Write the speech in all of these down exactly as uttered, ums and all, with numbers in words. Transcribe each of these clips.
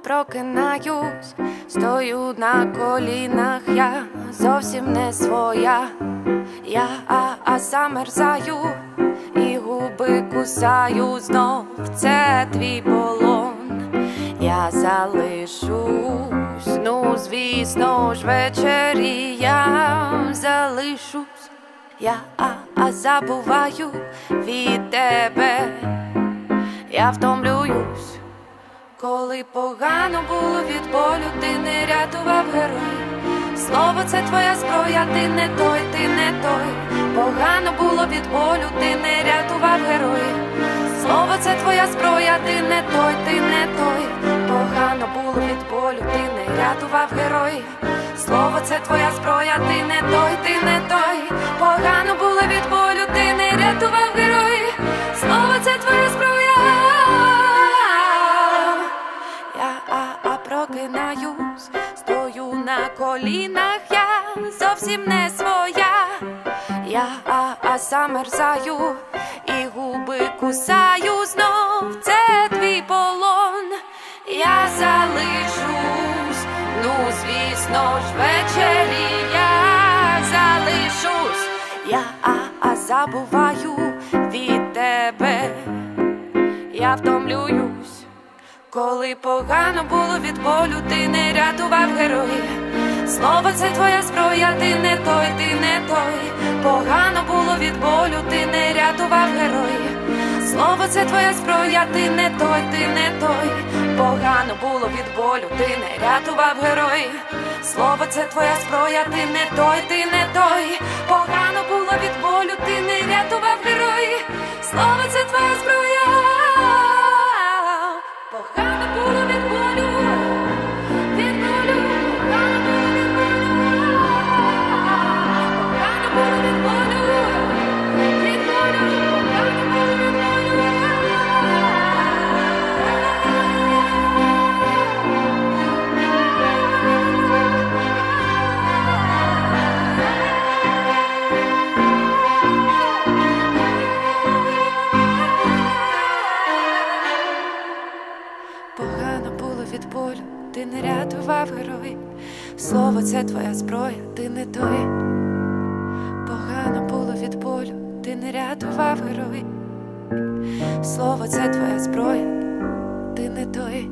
прокинаюсь, стою на колінах, я зовсім не своя. Я а, а замерзаю і губи кусаю знов, це твій полон. Я залишусь, ну звісно ж ввечері я залишусь. Я а, а забуваю від тебе, я втомлююсь. Коли погано було від болю, ти не рятував герой. Слово це твоя зброя, ти не той, ти не той. Погано було від болю, ти не рятував герой. Слово це твоя зброя, ти не той, ти не той. Погано було від болю, ти не рятував герой. Слово це твоя зброя, ти не той, ти не той. Погано було від болю, ти не рятував герой. Слово це твоя зброя. Я а, а прокинаюсь, стою на колінах, я зовсім не своя. Я а, а замерзаю і губи кусаю знов, це твій полон. Я залишусь, ну звісно ж ввечері я залишусь. Я а, а забуваю від тебе, я втомлююсь. Коли погано було від болю, ти не рятував герой. Слово це твоя зброя, ти не той, ти не той. Погано було від болю, ти не рятував герой. Слово це твоя зброя, ти не той, ти не той. Погано було від болю, ти не рятував герой. Слово це твоя зброя, ти не той, ти не той. Погано було від болю, ти не рятував герой. Слово це твоя зброя. Погано було від болю, від болю, погано було від болю, погано було від болю, від болю, погано було від болю. Погано було від болю, ти не рятував герой. Слово це твоя зброя, ти не той. Погано було від болю, ти не рятував герой. Слово це твоя зброя, ти не той.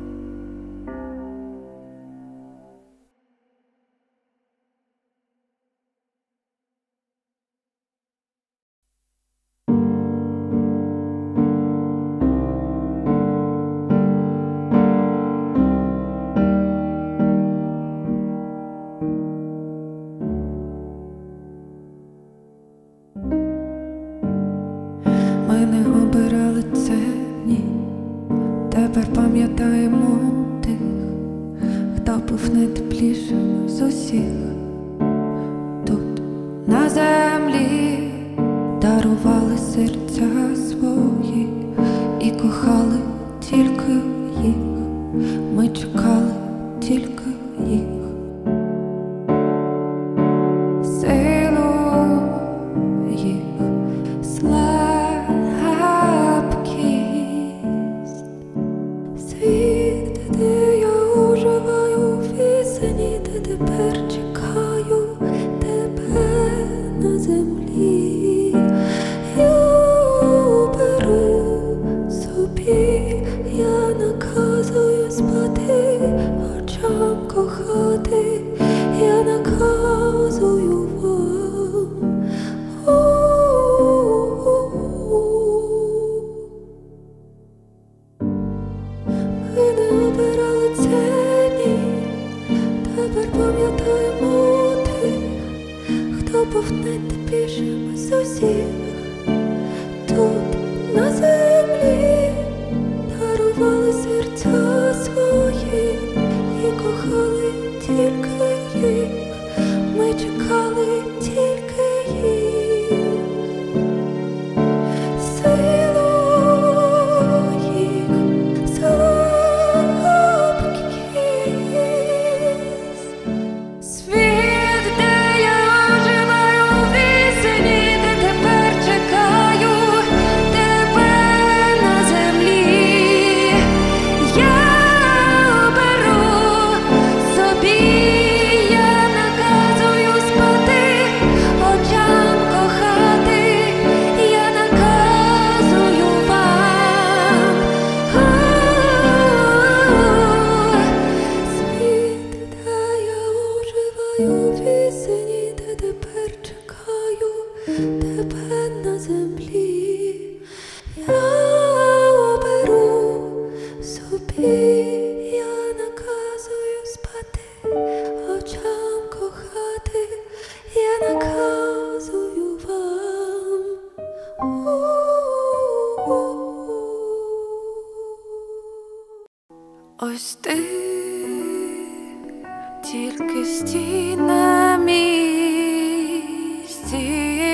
Ми не обирали це, ні. Тепер пам'ятаємо тих, хто був найтеплішим з усіх. Тут на землі дарували серця свої і кохали тільки їх. Ми чекали тільки їх. Силу їх, слабкість. Світ, де я оживаю, пісені, де тепер чекаю тебе на землі. Я беру собі, я наказую спати, очам кохати, я наказую вам. Ми не обирали це, ні. Тепер пам'ятаємо тих, хто був найтеплішим з усіх. Тут на землі дарували серця свої і кохали тільки їх. Ми чекали тільки їх. Силу їх, слабкість. Світ, де я оживаю, пісені, де тепер чекаю тебе тебе на землі. Я оберу собі, я наказую спати, очам кохати, я наказую вам. Ось ти, тільки стій на місці,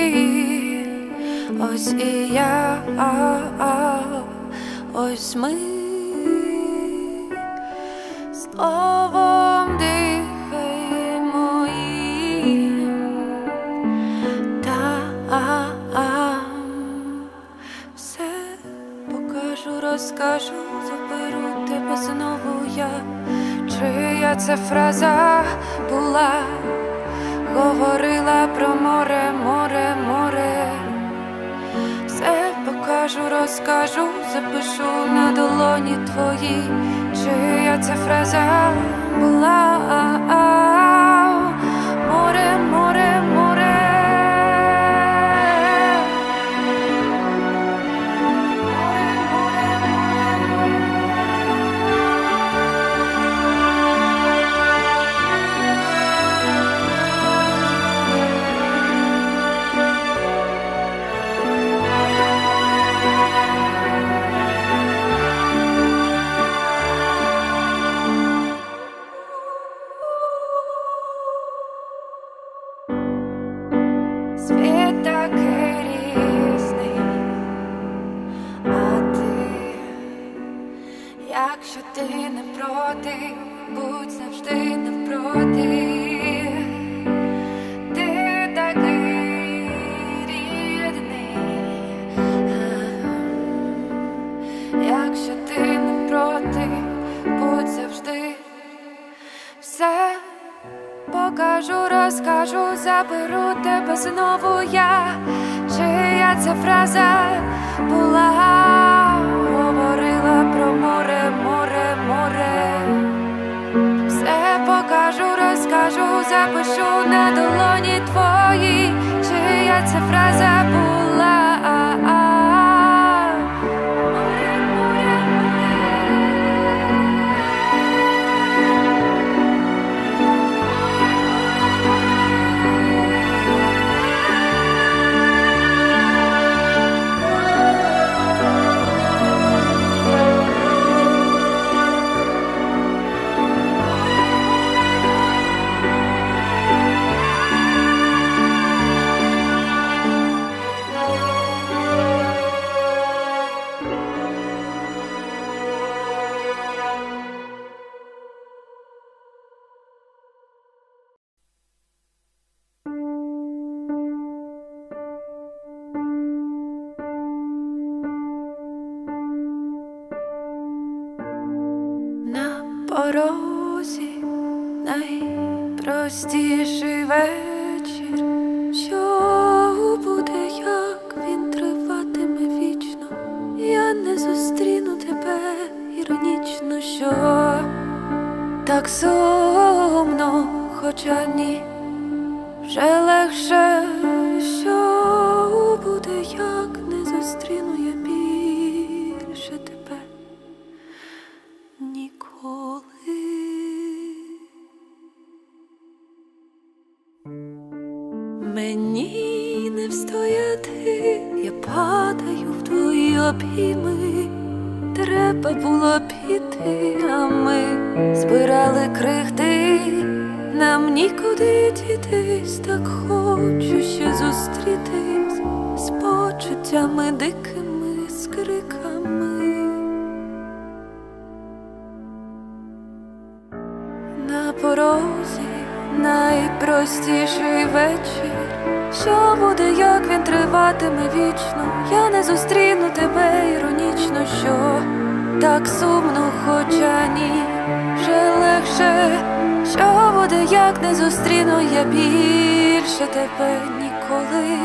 ось і я, а, а, ось ми словом дихаємо їм, там все покажу, розкажу, заберу тебе знову я. Чия це фраза була, говорила про море, море, море. Все покажу, розкажу, запишу на долоні твої. Чия це фраза була, море, море, море. Світ такий різний, а ти, якщо ти не проти, будь завжди навпроти. Ти такий рідний, якщо ти не проти, будь завжди. Все покажу, розкажу, заберу тебе знову я. Чия ця фраза була, говорила про море, море, море. Все покажу, розкажу, запишу на долоні твої. Чия ця фраза була, порозі найпростіший вечір, що буде, як він триватиме вічно. Я не зустріну тебе іронічно, що так сумно, хоча ні, вже легше, що буде, як не зустріну я більше тебе ніколи. Мені не встояти, я падаю в твої обійми. Треба було піти, а ми збирали крихти. Нам нікуди дітись, так хочу ще зустрітись з почуттями дикими, з криками. На порозі найпростіший вечір, що буде, як він триватиме вічно. Я не зустріну тебе іронічно, що так сумно, хоча ні, вже легше, що буде, як не зустріну я більше тебе ніколи.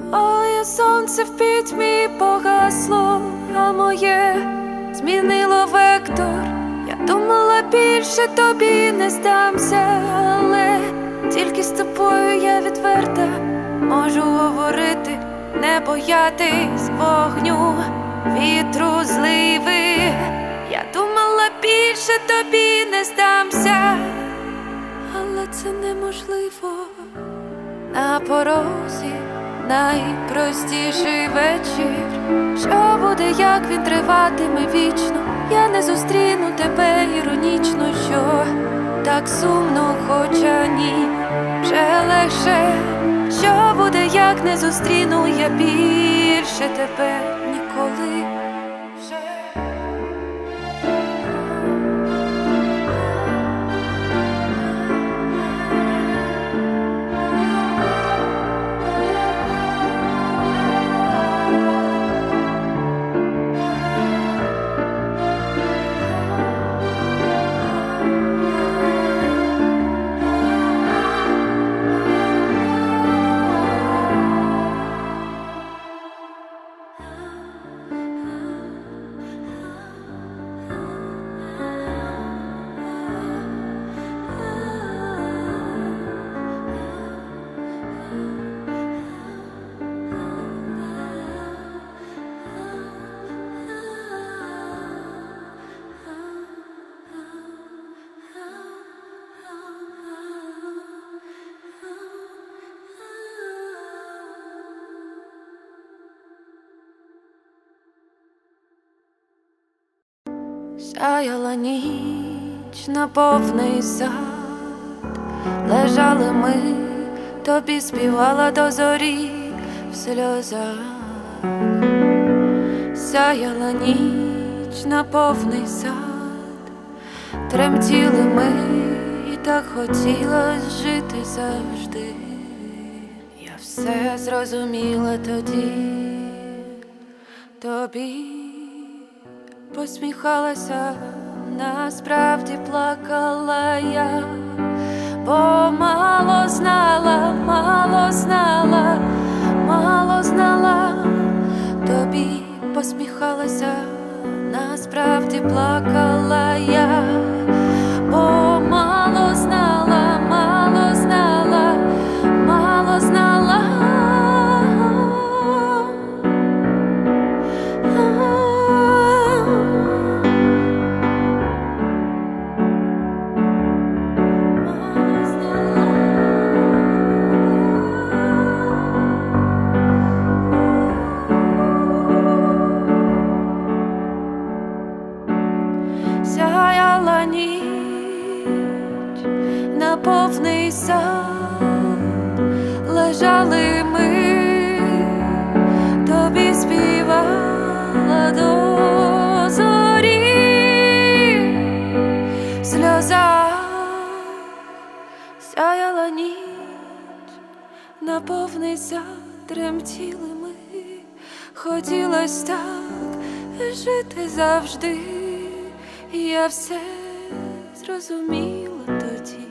Моє сонце в пітьмі погасло, а моє змінило вектор. Я думала, більше тобі не здамся, але тільки з тобою я відверта можу говорити, не боятись вогню, вітру, зливи. Я думала, більше тобі не здамся, але це неможливо. На порозі найпростіший вечір. Що буде, як він триватиме вічно? Я не зустріну тебе іронічно, що так сумно, хоча ні, вже легше. Що буде, як не зустріну я більше тебе ніколи вже. Сяяла ніч на повний сад, лежали ми, тобі співала до зорі в сльозах. Сяяла ніч на повний сад, тремтіли ми, і так хотілось жити завжди. Я все зрозуміла тоді, тобі посміхалася, насправді плакала я, бо мало знала, мало знала, мало знала. Тобі посміхалася, насправді плакала я, бо мало знала, мало знала, мало знала. Сяяла ніч на повний сад, лежали ми, тобі співала до зорі в сльозах. Сяяла ніч на повний сад, тремтіли ми, хотілось так жити завжди. Я все зрозуміла тоді,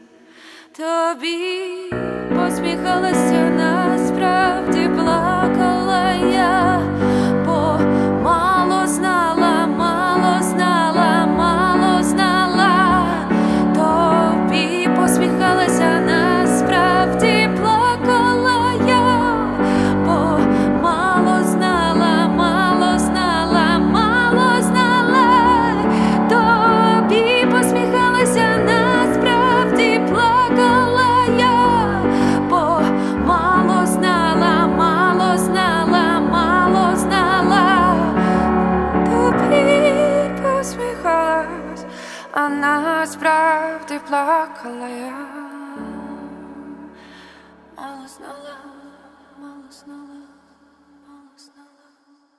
тобі посміхалася, насправді плакала я, бо мало знала, мало знала, мало знала. Тобі посміхалася, насправді плакала я, бо мало знала, мало знала, мало знала. Тобі посміхалася, насправді плакала я, бо мало знала, мало знала, мало знала. Тобі посміхалась, а насправді плакала я, мало знала, мало знала, мало знала.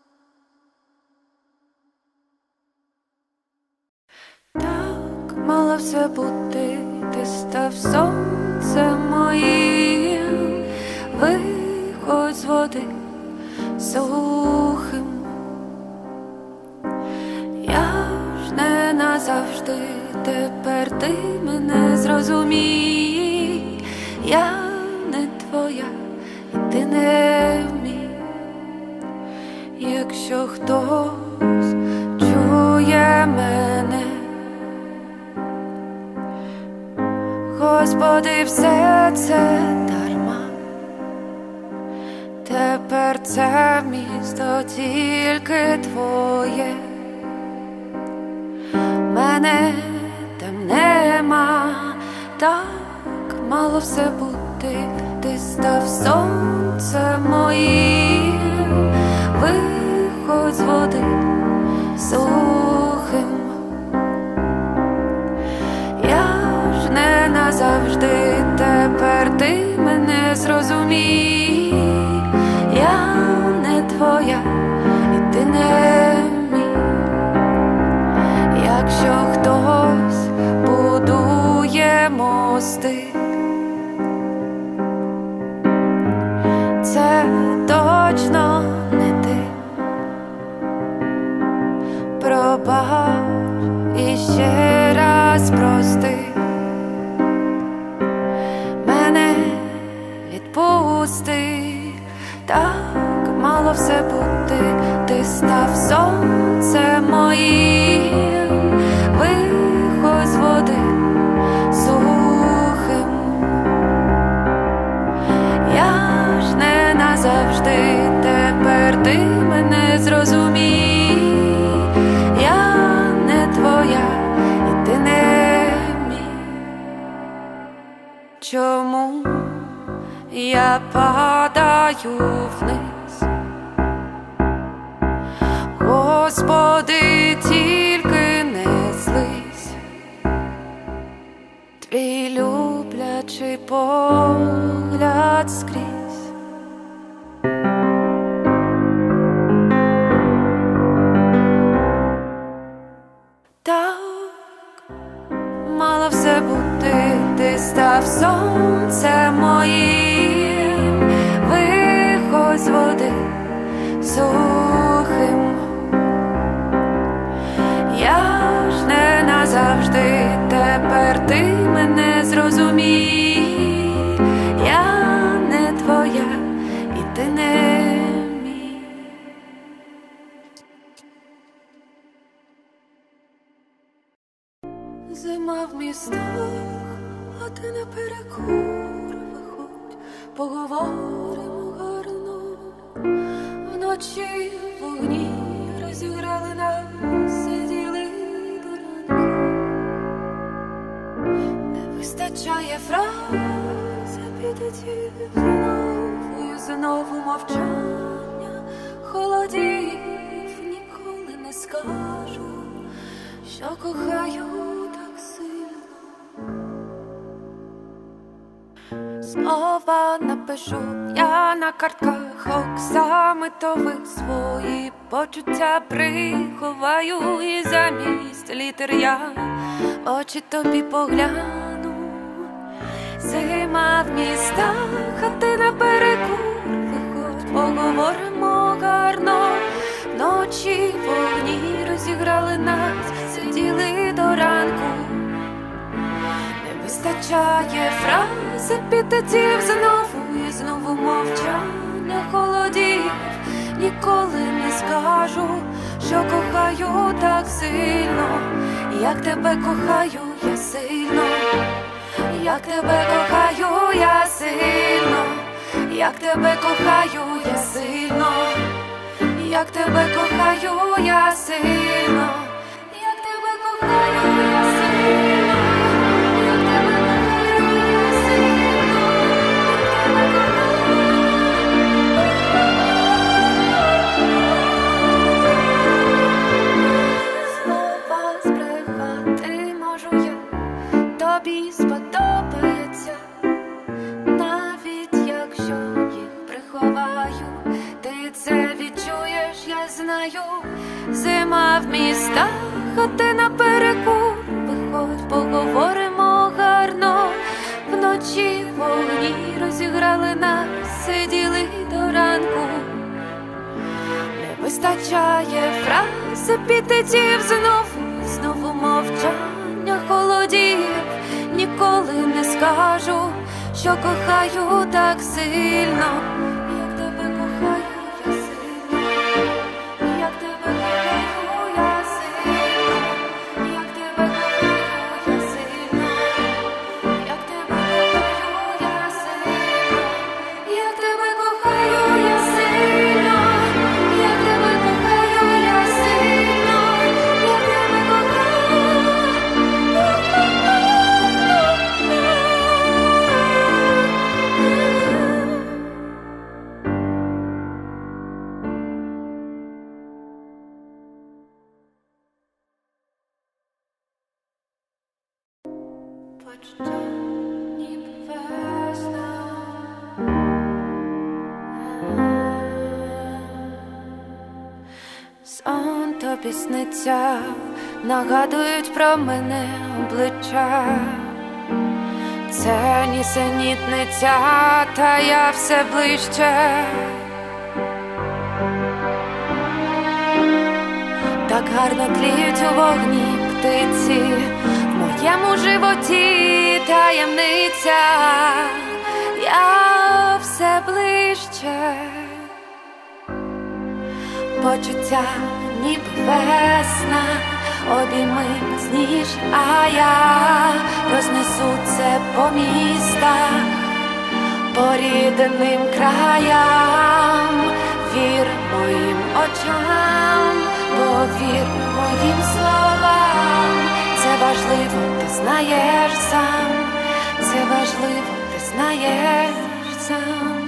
Так мало все бути, ти став сонцем моїм, виходь з води сухим. Я ж не назавжди, тепер ти мене зрозумій. Я не твоя, і ти не якщо хтось чує мене, Господи, все це дарма. Тепер це місто тільки Твоє, мене там нема, так мало все бути. Ти став сонцем моїм, виходь з води сухим. Я ж не назавжди, тепер ти мене зрозумій. Я не твоя, і ти не мій. Якщо хтось будує мости, це точно не ти. Пробач і ще раз прости, мене відпусти, так мало все бути. Ти став сонцем моїм, виходь з води сухим. Я ж не назавжди, тепер ти мене зрозумій. Я не твоя, і ти не мій. Чому я падаю вниз? Господи, тільки не злись. Твій люблячий погляд скрізь. Так мало все бути, ти став сонцем моїм, виходь з води сухим. Я ж не назавжди, тепер ти мене зрозумій. Я не твоя, і ти не мій. Зима в містах, а ти наперекур виходь, поговоримо гарно. Вночі вогні розіграли нас, сиділи до ранку. Не вистачає фраз, епітетів, знову і знову мовчання. Холодів, ніколи не скажу, що кохаю так сильно. Слова напишу я на картках оксамитових, свої почуття приховаю, і замість літер я в очі тобі погляну. Зима в містах, а ти наперекур виходь, поговоримо гарно. Вночі вогні розіграли нас, сиділи до ранку. Не вистачає фраз, епітетів, знову і знову мовчання. Холодів, ніколи не скажу, що кохаю так сильно. Як тебе кохаю я сильно, як тебе кохаю я сильно, як тебе кохаю я сильно, як тебе кохаю я сильно, як тебе кохаю я сильно, як тебе кохаю я сильно, як тебе кохаю. Слова збрехати можу я, тобі сподобається, навіть якщо їх приховаю. Ти це відчуєш, я знаю. Зима в містах, а ти наперекур виходь, поговоримо гарно. Вночі вогні розіграли нас, сиділи до ранку. Не вистачає фраз, епітетів, знову, знову мовчання. Холодів, ніколи не скажу, що кохаю так сильно. Як тебе кохаю я сильно, Почуття ніби весна. Сон тобі сниться, нагадують про мене обличчя. Це нісенітниця, та я все ближче. Так гарно тліють у вогні птиці, в моєму животі таємниця. Я все ближче. Почуття ніби весна, обійми міцніш, а я рознесу це по містах, по рідним краям. Вір моїм очам, повір моїм словам. Це важливо, ти знаєш сам, це важливо, ти знаєш сам.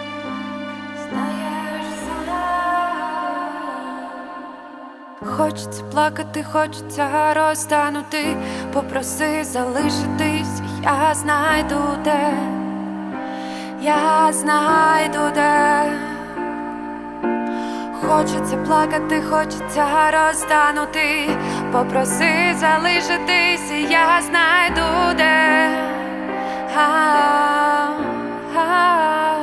Хочеться плакати, хочеться розтанути. Попроси залишитись, я знайду де, я знайду де. Хочеться плакати, хочеться розтанути. Попроси залишитись, я знайду де. А-а-а.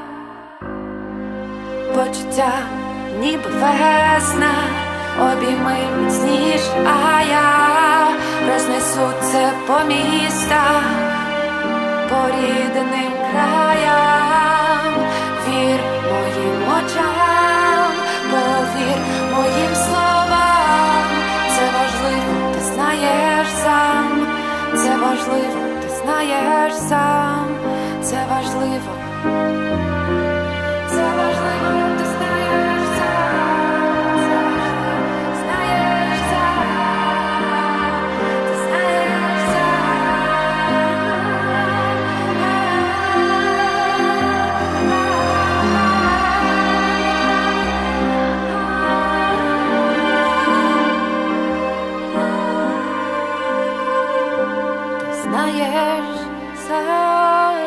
Почуття ніби весна, обійми міцніш, а я рознесу це по містах, по рідним краям. Вір моїм очам, повір моїм словам. Це важливо, ти знаєш сам, це важливо, ти знаєш сам, це важливо, це важливо, ти знаєш сам, знаєш сам, ти знаєш знаєш сам.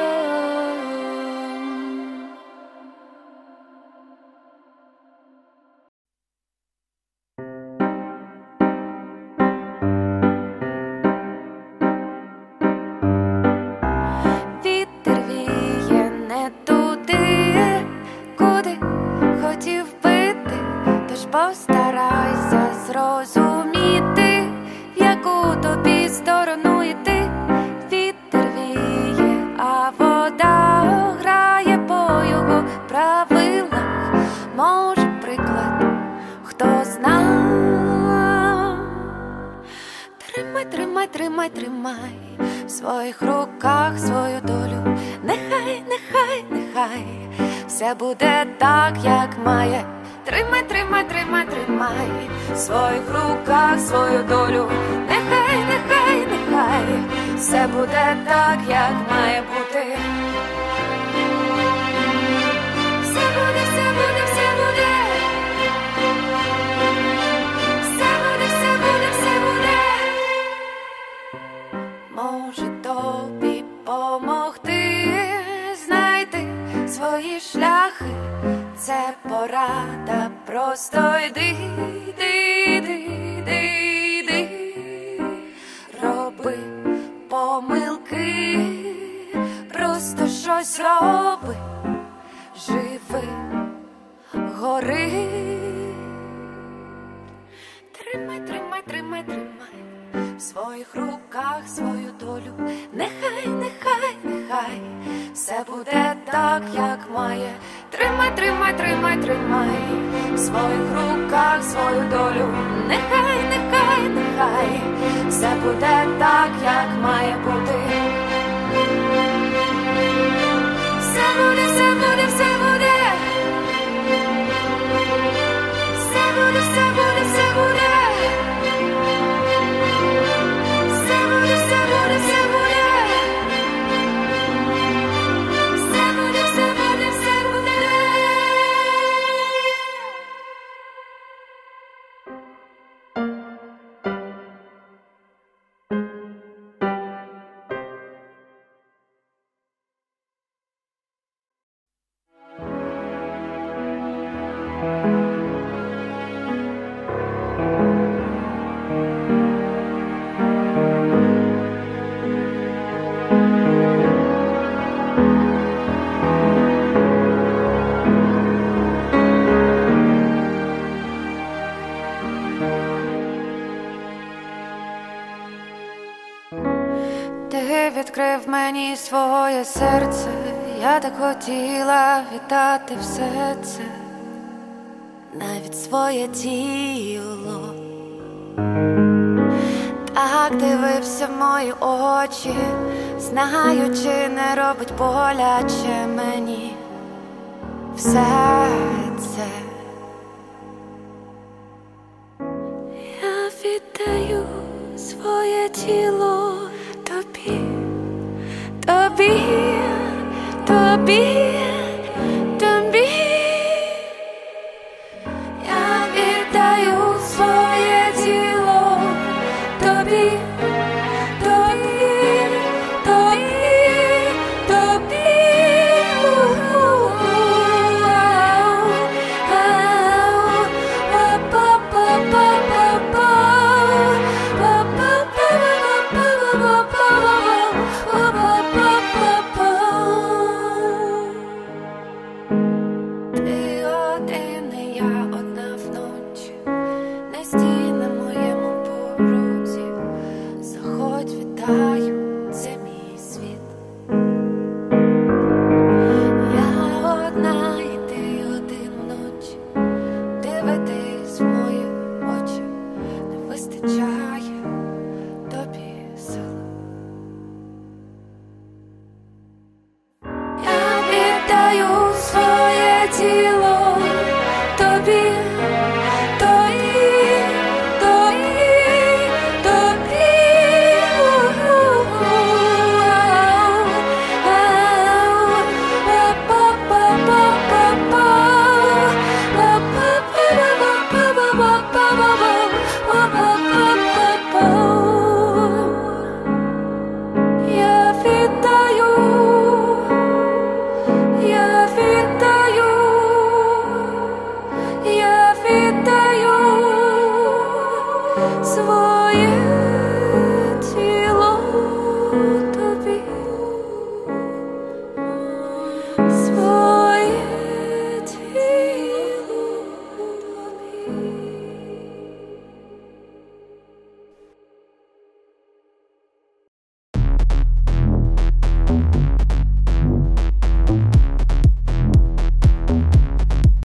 Вітер віє не туди, куди хотів бити, тож постарайся зрозуміти, в яку тобі сторону йти. Вітер віє, а вода грає по його правилах. Може, приклад, хто зна. Тримай, тримай, тримай, тримай в своїх руках свою долю. Нехай, нехай, нехай все буде так, як має. Тримай, тримай, тримай, тримай в своїх руках свою долю. Нехай, нехай, нехай все буде так, як має бути. Все буде, все буде, все буде. Все буде, все буде, все буде. Може тобі помогти знайти свої шляхи. Це порада, просто йди, йди, йди, йди, йди. Роби помилки, просто щось роби, живи, гори. Тримай, тримай, тримай, тримай в своїх руках свою долю. Нехай, нехай, нехай все буде так, як має. Тримай, тримай, тримай, тримай в своїх руках свою долю. Нехай, нехай, нехай все буде так, як має бути. Все буде, все буде, все буде. Все буде, все буде, все буде. Все буде, все буде, все буде. Все буде, все буде, все буде. відкрив мені своє серце, я так хотіла віддати все це, навіть своє тіло. Так дивився в мої очі, знаючи, не робить боляче мені все це. Я віддаю своє тіло тобі, тобі, тобі, тобі. Я віддаю своє тіло тобі, тобі, тобі, тобі. Ти один і я одна вночі, не стій на моєму порозі. Заходь, вітаю, це мій світ. Я одна і ти один вночі, дивитись в мої очі, не вистачає тобі сил. Я віддаю своє тіло